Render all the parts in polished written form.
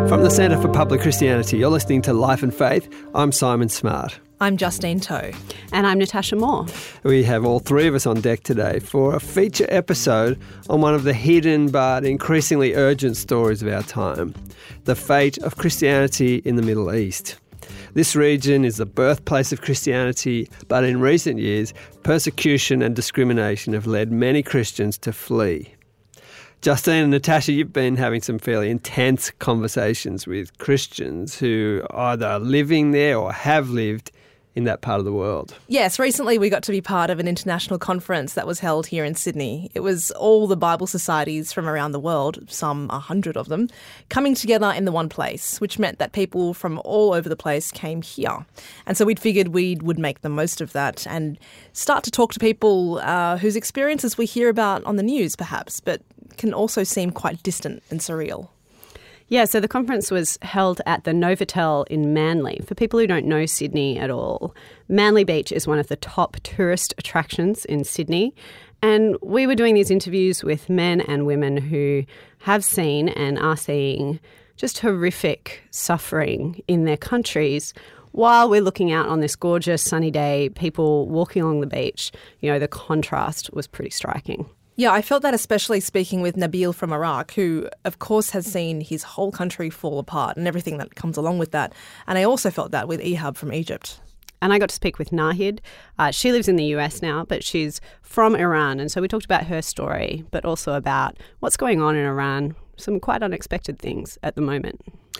From the Centre for Public Christianity, you're listening to Life and Faith. I'm Simon Smart. I'm Justine Toe. And I'm Natasha Moore. We have all three of us on deck today for a feature episode on one of the hidden but increasingly urgent stories of our time, the fate of Christianity in the Middle East. This region is the birthplace of Christianity, but in recent years, persecution and discrimination have led many Christians to flee. Justine and Natasha, you've been having some fairly intense conversations with Christians who are either living there or have lived in that part of the world. Yes, recently we got to be part of an international conference that was held here in Sydney. It was all the Bible societies from around the world, some 100 of them, coming together in the one place, which meant that people from all over the place came here. And so we'd figured we would make the most of that and start to talk to people whose experiences we hear about on the news, perhaps, but can also seem quite distant and surreal. Yeah, so the conference was held at the Novotel in Manly. For people who don't know Sydney at all, Manly Beach is one of the top tourist attractions in Sydney. And we were doing these interviews with men and women who have seen and are seeing just horrific suffering in their countries. While we're looking out on this gorgeous sunny day, people walking along the beach, you know, the contrast was pretty striking. Yeah, I felt that especially speaking with Nabil from Iraq, who, of course, has seen his whole country fall apart and everything that comes along with that. And I also felt that with Ehab from Egypt. And I got to speak with Nahid. She lives in the US now, but she's from Iran. And so we talked about her story, but also about what's going on in Iran, some quite unexpected things at the moment.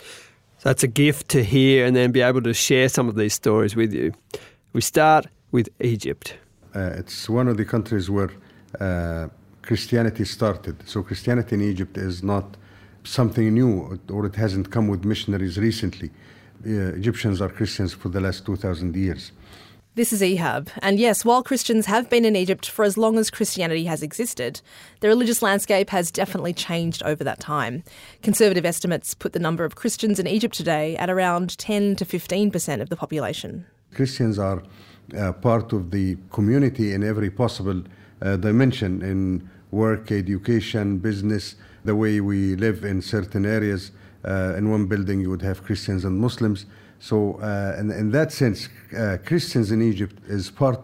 So it's a gift to hear and then be able to share some of these stories with you. We start with Egypt. It's one of the countries where Christianity started. So Christianity in Egypt is not something new, or it hasn't come with missionaries recently. Egyptians are Christians for the last 2,000 years. This is Ehab. And yes, while Christians have been in Egypt for as long as Christianity has existed, the religious landscape has definitely changed over that time. Conservative estimates put the number of Christians in Egypt today at around 10 to 15% of the population. Christians are part of the community in every possible dimension, in work, education, business, the way we live in certain areas. In one building you would have Christians and Muslims. So in that sense, Christians in Egypt is part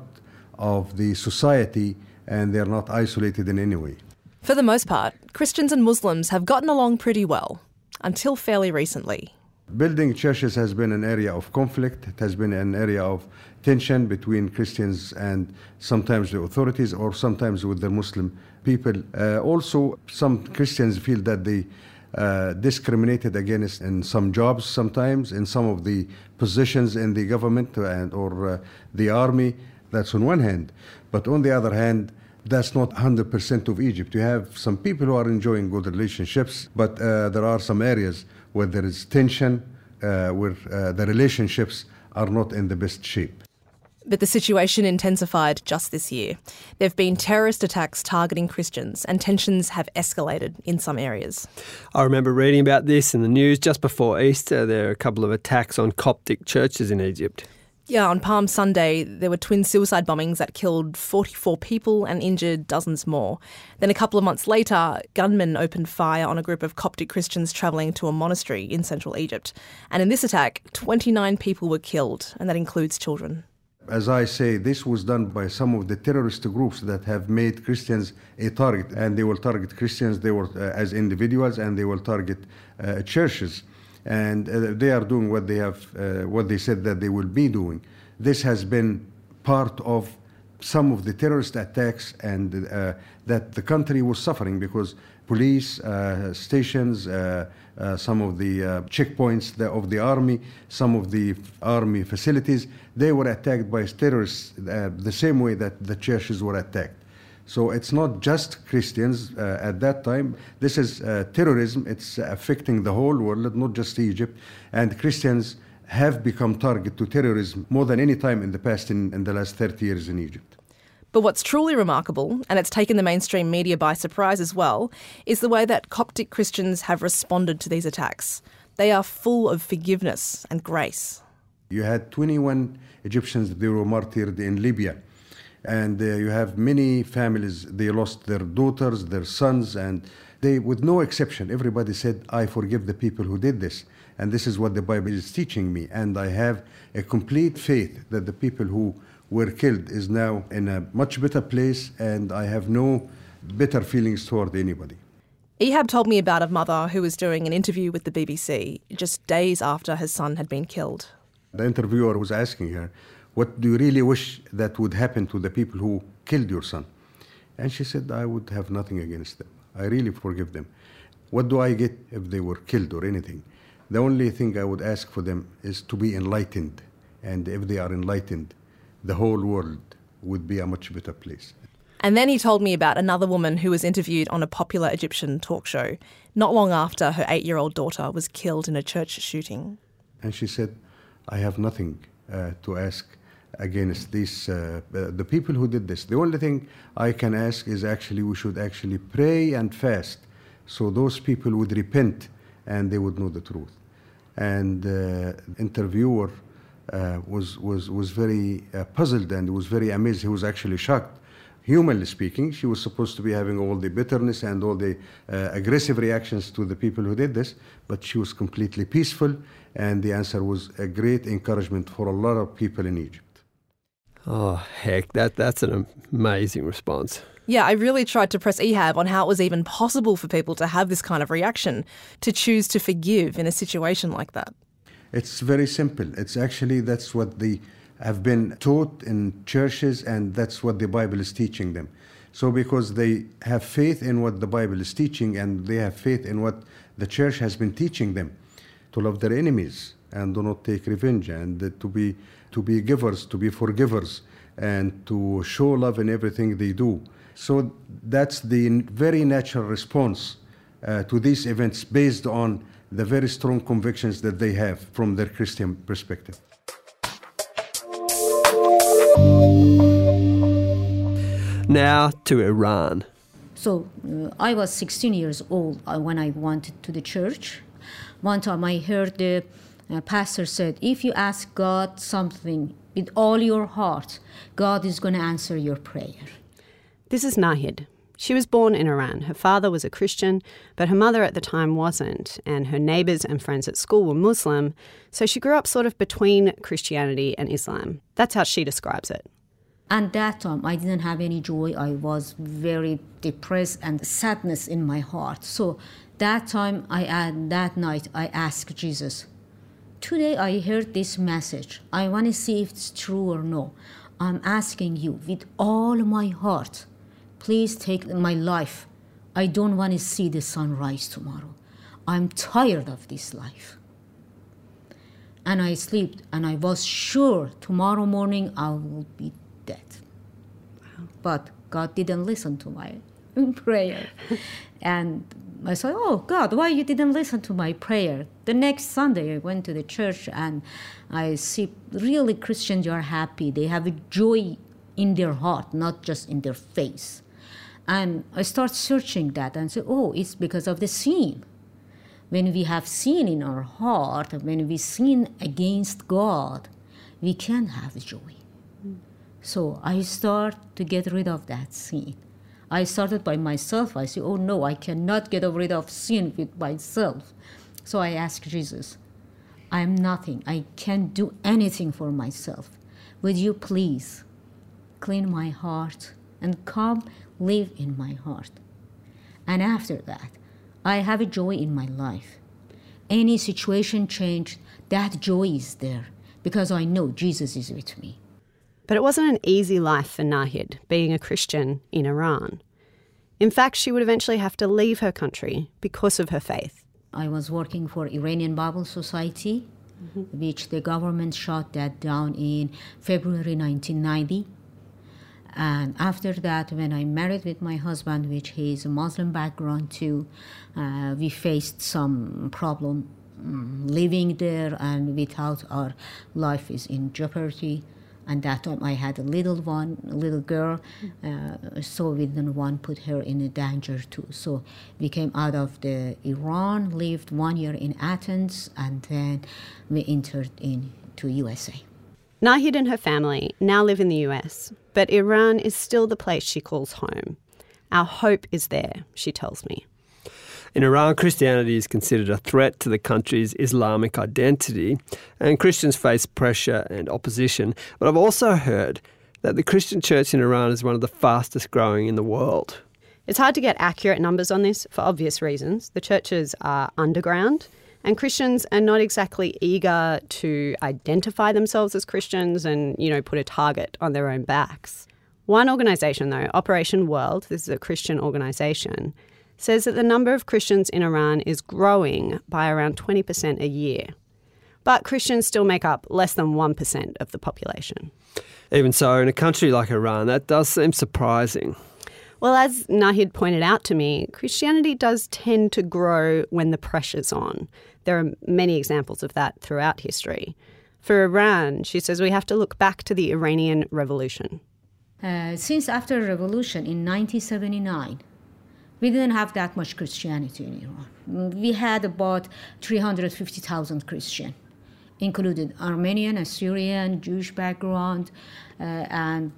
of the society and they're not isolated in any way. For the most part, Christians and Muslims have gotten along pretty well, until fairly recently. Building churches has been an area of conflict. It has been an area of tension between Christians and sometimes the authorities or sometimes with the Muslim people. Also, some Christians feel that they discriminated against in some jobs sometimes, in some of the positions in the government or the army. That's on one hand. But on the other hand, that's not 100% of Egypt. You have some people who are enjoying good relationships, but there are some areas where there is tension, where the relationships are not in the best shape. But the situation intensified just this year. There have been terrorist attacks targeting Christians and tensions have escalated in some areas. I remember reading about this in the news just before Easter. There are a couple of attacks on Coptic churches in Egypt. Yeah, on Palm Sunday, there were twin suicide bombings that killed 44 people and injured dozens more. Then a couple of months later, gunmen opened fire on a group of Coptic Christians travelling to a monastery in central Egypt. And in this attack, 29 people were killed, and that includes children. As I say, this was done by some of the terrorist groups that have made Christians a target, and they will target Christians as individuals, and they will target churches. And they are doing what they said that they will be doing. This has been part of some of the terrorist attacks, and that the country was suffering because police stations, some of the checkpoints of the army, some of the army facilities, they were attacked by terrorists the same way that the churches were attacked. So it's not just Christians at that time. This is terrorism. It's affecting the whole world, not just Egypt. And Christians have become target to terrorism more than any time in the past in the last 30 years in Egypt. But what's truly remarkable, and it's taken the mainstream media by surprise as well, is the way that Coptic Christians have responded to these attacks. They are full of forgiveness and grace. You had 21 Egyptians, they were martyred in Libya. And you have many families, they lost their daughters, their sons, and They, with no exception, everybody said, I forgive the people who did this. And this is what the Bible is teaching me. And I have a complete faith that the people who were killed is now in a much better place, and I have no bitter feelings toward anybody. Ehab told me about a mother who was doing an interview with the BBC just days after her son had been killed. The interviewer was asking her, what do you really wish that would happen to the people who killed your son? And she said, I would have nothing against them. I really forgive them. What do I get if they were killed or anything? The only thing I would ask for them is to be enlightened. And if they are enlightened, the whole world would be a much better place. And then he told me about another woman who was interviewed on a popular Egyptian talk show not long after her 8-year-old daughter was killed in a church shooting. And she said, I have nothing to ask against these, the people who did this. The only thing I can ask is actually we should actually pray and fast so those people would repent and they would know the truth. And the interviewer was very puzzled and was very amazed. He was actually shocked. Humanly speaking, she was supposed to be having all the bitterness and all the aggressive reactions to the people who did this, but she was completely peaceful, and the answer was a great encouragement for a lot of people in Egypt. Oh, heck, that's an amazing response. Yeah, I really tried to press Ehab on how it was even possible for people to have this kind of reaction, to choose to forgive in a situation like that. It's very simple. It's actually, that's what they have been taught in churches, and that's what the Bible is teaching them. So because they have faith in what the Bible is teaching, and they have faith in what the church has been teaching them, to love their enemies and do not take revenge, and to be givers, to be forgivers, and to show love in everything they do. So that's the very natural response to these events based on the very strong convictions that they have from their Christian perspective. Now to Iran. So I was 16 years old when I went to the church. One time I heard the pastor said, if you ask God something with all your heart, God is going to answer your prayer. This is Nahid. She was born in Iran. Her father was a Christian, but her mother at the time wasn't, and her neighbours and friends at school were Muslim, so she grew up sort of between Christianity and Islam. That's how she describes it. And that time, I didn't have any joy. I was very depressed and sadness in my heart. So that time, that night, I asked Jesus, today I heard this message. I want to see if it's true or no. I'm asking you with all my heart, please take my life. I don't want to see the sun rise tomorrow. I'm tired of this life. And I slept, and I was sure tomorrow morning I will be dead. But God didn't listen to my prayer. And I said, oh, God, why you didn't listen to my prayer? The next Sunday I went to the church, and I see really Christians are happy. They have a joy in their heart, not just in their face. And I start searching that and say, oh, it's because of the sin. When we have sin in our heart, when we sin against God, we can't have joy. So I start to get rid of that sin. I started by myself. I said, oh no, I cannot get rid of sin with myself. So I asked Jesus, I am nothing. I can't do anything for myself. Would you please clean my heart and come live in my heart? And after that, I have a joy in my life. Any situation changed, that joy is there because I know Jesus is with me. But it wasn't an easy life for Nahid, being a Christian in Iran. In fact, she would eventually have to leave her country because of her faith. I was working for Iranian Bible Society, which the government shut that down in February 1990. And after that, when I married with my husband, which he is a Muslim background too, we faced some problem living there, and without our life is in jeopardy. And that time I had a little girl, so we didn't want to put her in a danger too. So we came out of the Iran, lived 1 year in Athens, and then we entered into USA. Nahid and her family now live in the US, but Iran is still the place she calls home. Our hope is there, she tells me. In Iran, Christianity is considered a threat to the country's Islamic identity, and Christians face pressure and opposition. But I've also heard that the Christian church in Iran is one of the fastest growing in the world. It's hard to get accurate numbers on this for obvious reasons. The churches are underground, and Christians are not exactly eager to identify themselves as Christians and, put a target on their own backs. One organisation, though, Operation World, this is a Christian organisation, says that the number of Christians in Iran is growing by around 20% a year. But Christians still make up less than 1% of the population. Even so, in a country like Iran, that does seem surprising. Well, as Nahid pointed out to me, Christianity does tend to grow when the pressure's on. There are many examples of that throughout history. For Iran, she says we have to look back to the Iranian Revolution. Since after the revolution in 1979, we didn't have that much Christianity in Iran. We had about 350,000 Christians, including Armenian, Assyrian, Jewish background, and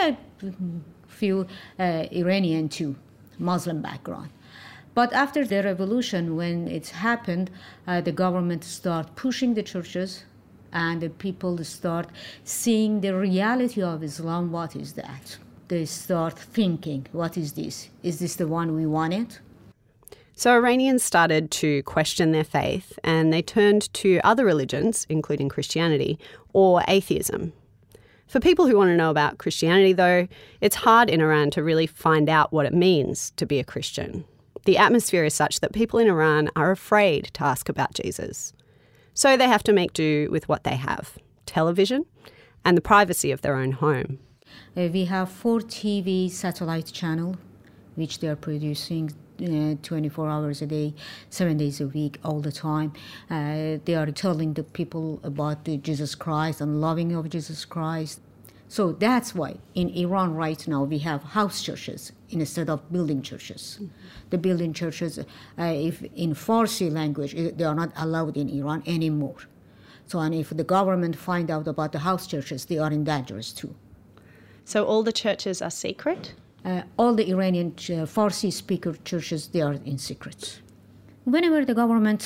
few Iranian too, Muslim background. But after the revolution, when it happened, the government started pushing the churches, and the people start seeing the reality of Islam. What is that? They start thinking, what is this? Is this the one we wanted? So Iranians started to question their faith, and they turned to other religions, including Christianity, or atheism. For people who want to know about Christianity, though, it's hard in Iran to really find out what it means to be a Christian. The atmosphere is such that people in Iran are afraid to ask about Jesus. So they have to make do with what they have: television and the privacy of their own home. We have 4 TV satellite channels, which they are producing 24 hours a day, 7 days a week, all the time. They are telling the people about Jesus Christ and loving of Jesus Christ. So that's why in Iran right now we have house churches instead of building churches. Mm-hmm. The building churches, if in Farsi language, they are not allowed in Iran anymore. So, and if the government find out about the house churches, they are in danger too. So all the churches are secret? All the Iranian Farsi speaker churches, they are in secret. Whenever the government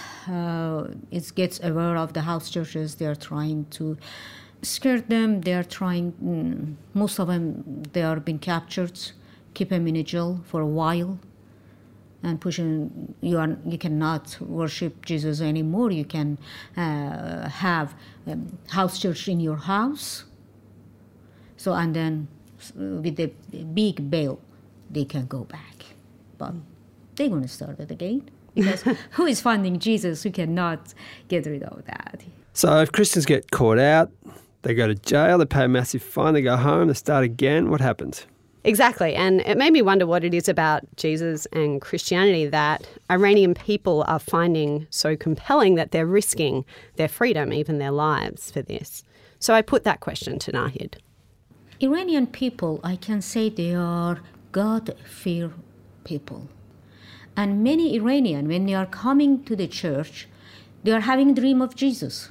gets aware of the house churches, they are trying to scare them. They are trying, most of them, they are being captured, keep them in a jail for a while, and pushing, you cannot worship Jesus anymore. You can have house church in your house. So, and then with the big bail, they can go back. But they're going to start it again, because who is funding Jesus who cannot get rid of that? So if Christians get caught out, they go to jail, they pay a massive fine, they go home, they start again, what happens? Exactly, and it made me wonder what it is about Jesus and Christianity that Iranian people are finding so compelling that they're risking their freedom, even their lives, for this. So I put that question to Nahid. Iranian people, I can say they are God-fear people. And many Iranians, when they are coming to the church, they are having a dream of Jesus.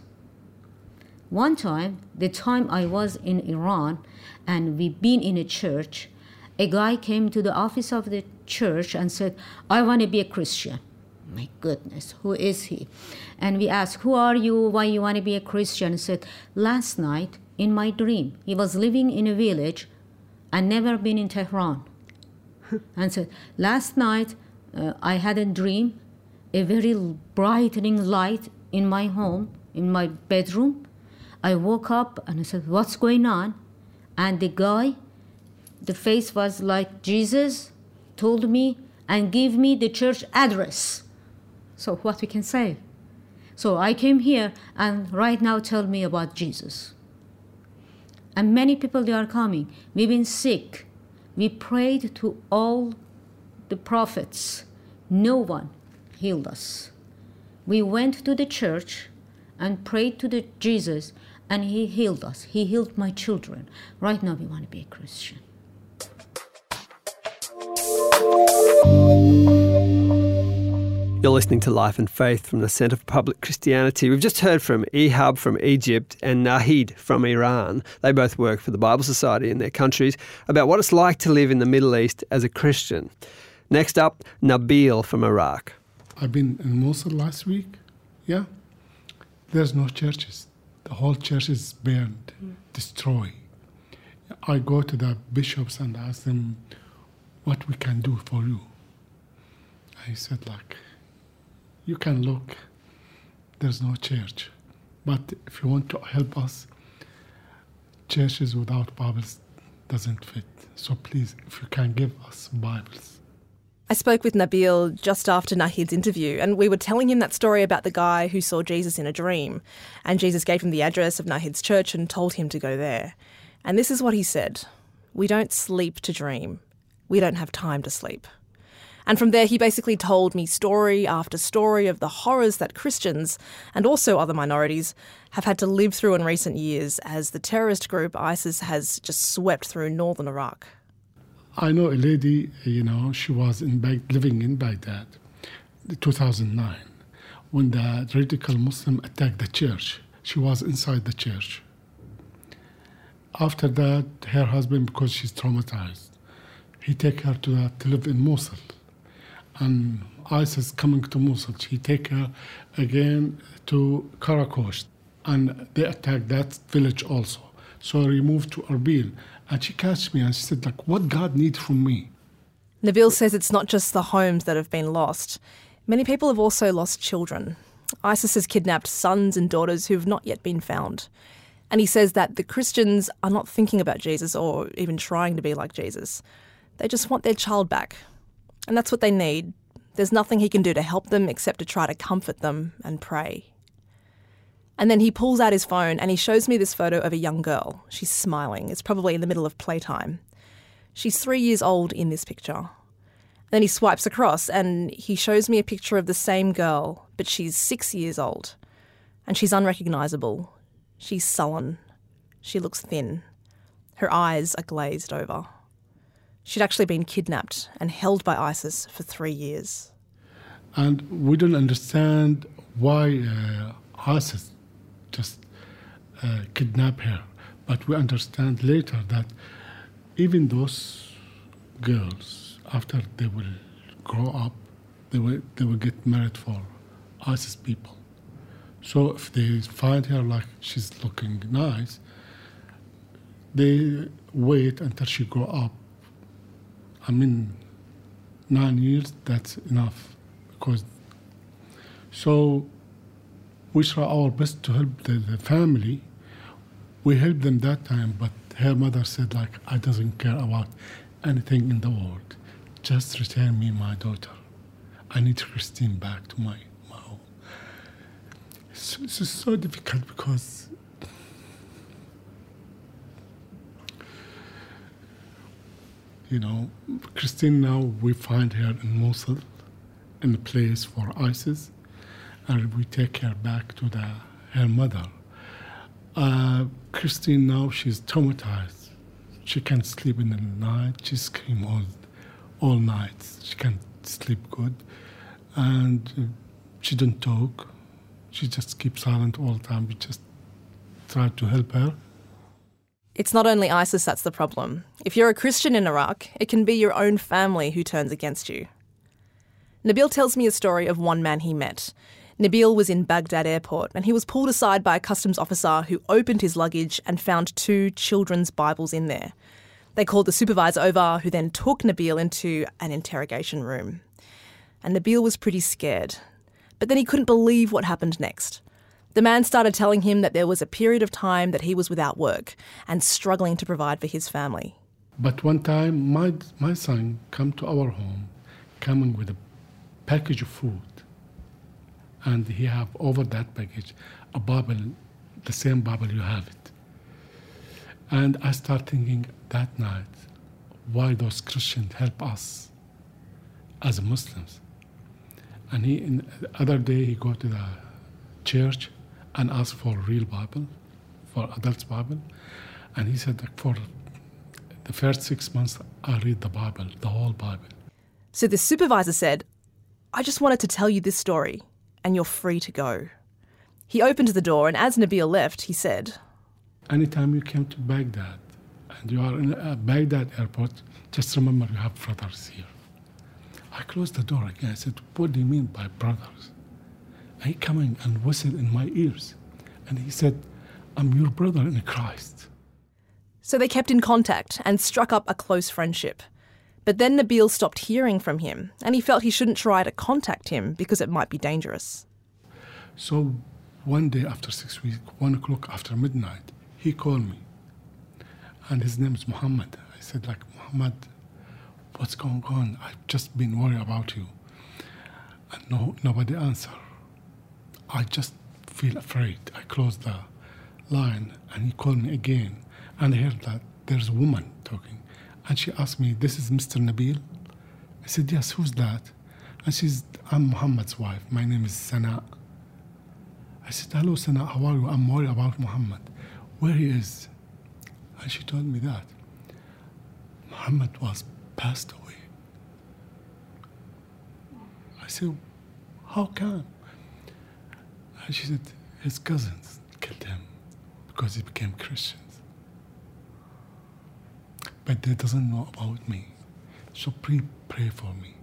One time, the time I was in Iran, and we've been in a church, a guy came to the office of the church and said, I want to be a Christian. My goodness, who is he? And we asked, who are you? Why you want to be a Christian? He said, last night, in my dream, he was living in a village and never been in Tehran. And said, last night, I had a dream, a very brightening light in my home, in my bedroom. I woke up and I said, what's going on? And the guy, the face was like Jesus, told me and gave me the church address. So what we can say? So I came here and right now tell me about Jesus. And many people, they are coming. We've been sick. We prayed to all the prophets. No one healed us. We went to the church and prayed to the Jesus, and he healed us. He healed my children. Right now we want to be a Christian. You're listening to Life and Faith from the Centre for Public Christianity. We've just heard from Ehab from Egypt and Nahid from Iran. They both work for the Bible Society in their countries about what it's like to live in the Middle East as a Christian. Next up, Nabil from Iraq. I've been in Mosul last week. Yeah. There's no churches. The whole church is burned, destroyed. I go to the bishops and ask them what we can do for you. I said, you can look, there's no church. But if you want to help us, churches without Bibles doesn't fit. So please, if you can give us Bibles. I spoke with Nabil just after Nahid's interview, and we were telling him that story about the guy who saw Jesus in a dream. And Jesus gave him the address of Nahid's church and told him to go there. And this is what he said: "We don't sleep to dream. We don't have time to sleep." And from there, he basically told me story after story of the horrors that Christians, and also other minorities, have had to live through in recent years as the terrorist group ISIS has just swept through northern Iraq. I know a lady, she was living in Baghdad, 2009, when the radical Muslim attacked the church. She was inside the church. After that, her husband, because she's traumatized, he take her to live in Mosul. And ISIS coming to Mosul, he take her again to Karakosh. And they attacked that village also. So he moved to Erbil. And she catched me and she said, what God needs from me? Nabil says it's not just the homes that have been lost. Many people have also lost children. ISIS has kidnapped sons and daughters who have not yet been found. And he says that the Christians are not thinking about Jesus or even trying to be like Jesus. They just want their child back. And that's what they need. There's nothing he can do to help them except to try to comfort them and pray. And then he pulls out his phone and he shows me this photo of a young girl. She's smiling. It's probably in the middle of playtime. She's 3 years old in this picture. Then he swipes across and he shows me a picture of the same girl, but she's 6 years old. And she's unrecognisable. She's sullen. She looks thin. Her eyes are glazed over. She'd actually been kidnapped and held by ISIS for 3 years. And we don't understand why ISIS just kidnap her. But we understand later that even those girls, after they will grow up, they will get married for ISIS people. So if they find her she's looking nice, they wait until she grow up. 9 years, that's enough. So we try our best to help the family. We helped them that time, but her mother said, I doesn't care about anything in the world. Just return me my daughter. I need Christine back to my home. It's so difficult because Christine now, we find her in Mosul, in a place for ISIS, and we take her back to her mother. Christine now, she's traumatized. She can't sleep in the night. She screams all night. She can't sleep good. And she doesn't talk. She just keeps silent all the time. We just try to help her. It's not only ISIS that's the problem. If you're a Christian in Iraq, it can be your own family who turns against you. Nabil tells me a story of one man he met. Nabil was in Baghdad airport and he was pulled aside by a customs officer who opened his luggage and found 2 children's Bibles in there. They called the supervisor over, who then took Nabil into an interrogation room. And Nabil was pretty scared. But then he couldn't believe what happened next. The man started telling him that there was a period of time that he was without work and struggling to provide for his family. But one time, my son came to our home, coming with a package of food. And he have over that package a Bible, the same Bible you have it. And I start thinking that night, why those Christians help us as Muslims. And the other day he go to the church and ask for real Bible, for adults Bible. And he said that for the first 6 months, I read the Bible, the whole Bible. So the supervisor said, "I just wanted to tell you this story, and you're free to go." He opened the door, and as Nabil left, he said, "Anytime you came to Baghdad, and you are in Baghdad airport, just remember you have brothers here. I closed the door again. I said, what do you mean by brothers? And he came in and whistled in my ears. And he said, I'm your brother in Christ. So they kept in contact and struck up a close friendship. But then Nabil stopped hearing from him, and he felt he shouldn't try to contact him because it might be dangerous. So one day after 6 weeks, 1 o'clock after midnight, he called me. And his name is Muhammad. I said, Muhammad, what's going on? I've just been worried about you. And nobody answered. I just feel afraid. I closed the line, and he called me again. And I heard that there's a woman talking. And she asked me, this is Mr. Nabil? I said, yes, who's that? And I'm Muhammad's wife. My name is Sana. I said, hello, Sana, how are you? I'm worried about Muhammad. Where he is? And she told me that Muhammad was passed away. I said, how come? And she said, his cousins killed him because he became Christians. But they doesn't know about me. So pray for me.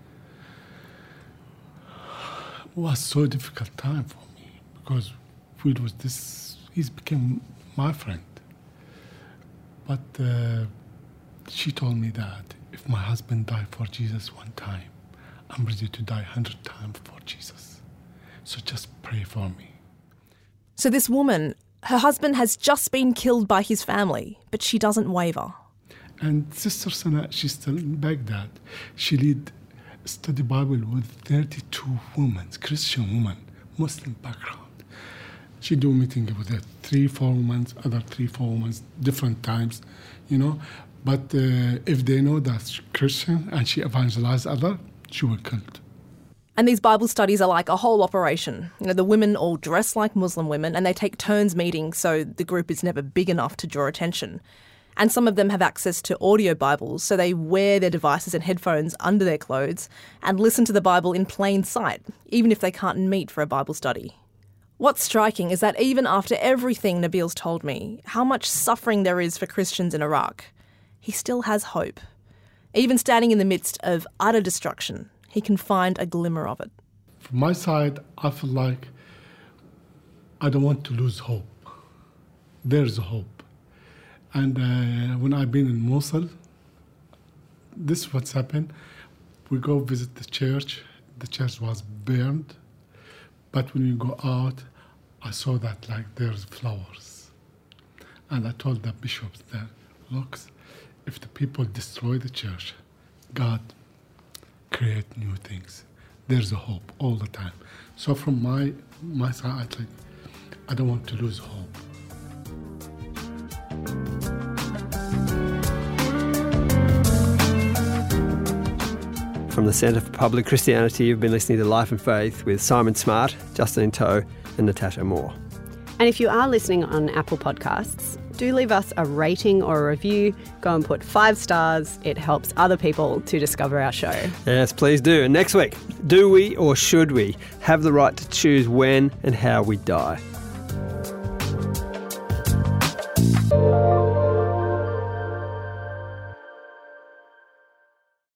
It was so difficult time for me because he's became my friend. But she told me that if my husband died for Jesus one time, I'm ready to die 100 times for Jesus. So just pray for me. So this woman, her husband has just been killed by his family, but she doesn't waver. And Sister Sana, she's still in Baghdad. She lead study Bible with 32 women, Christian women, Muslim background. She do meeting with 3-4 women, other 3-4 women, different times, But if they know that's Christian and she evangelize other, she will kill it. And these Bible studies are like a whole operation. The women all dress like Muslim women and they take turns meeting, so the group is never big enough to draw attention. And some of them have access to audio Bibles, so they wear their devices and headphones under their clothes and listen to the Bible in plain sight, even if they can't meet for a Bible study. What's striking is that even after everything Nabil's told me, how much suffering there is for Christians in Iraq, he still has hope. Even standing in the midst of utter destruction, he can find a glimmer of it. From my side, I feel like I don't want to lose hope. There's hope. And when I've been in Mosul, this is what's happened. We go visit the church. The church was burned. But when you go out, I saw that there's flowers. And I told the bishops that, look, if the people destroy the church, God create new things. There's a hope all the time. So from my side, I don't want to lose hope. From the Centre for Public Christianity, you've been listening to Life and Faith with Simon Smart, Justin Toe and Natasha Moore. And if you are listening on Apple Podcasts, do leave us a rating or a review. Go and put 5 stars. It helps other people to discover our show. Yes, please do. And next week, do we or should we have the right to choose when and how we die?